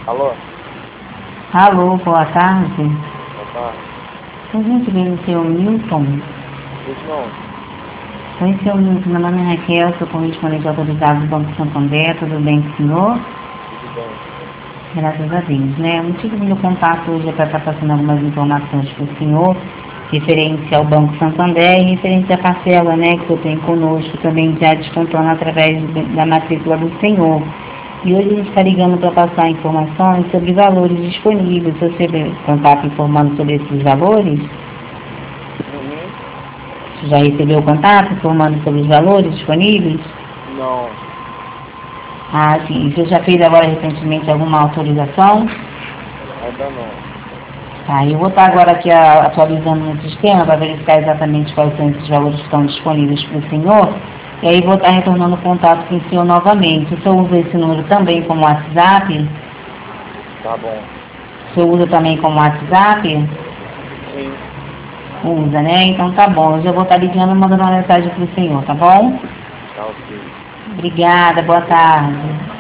Alô? Alô, boa tarde. Boa tarde. A gente veio no seu Milton. Isso não. Oi, seu Milton, meu nome é Raquel, sou correspondente autorizado do Banco Santander, tudo bem com o senhor? Tudo bem. Graças a Deus, né? O motivo do meu contato hoje é para estar passando algumas informações para o senhor, referente ao Banco Santander e referente à parcela, né, que eu tenho conosco também já descontando através da matrícula do senhor. E hoje a gente está ligando para passar informações sobre valores disponíveis. Você teve contato informando sobre esses valores? Uhum. Você já recebeu o contato informando sobre os valores disponíveis? Não. Ah, sim. Você já fez agora recentemente alguma autorização? Ainda não. Tá, eu vou estar agora aqui atualizando no sistema para verificar exatamente quais são esses valores que estão disponíveis para o senhor. E aí vou estar retornando contato com o senhor novamente. O senhor usa esse número também como WhatsApp? Tá bom. O senhor usa também como WhatsApp? Sim. Usa, né? Então tá bom. Eu já vou estar ligando e mandando uma mensagem para o senhor, tá bom? Tá ok. Obrigada, boa tarde.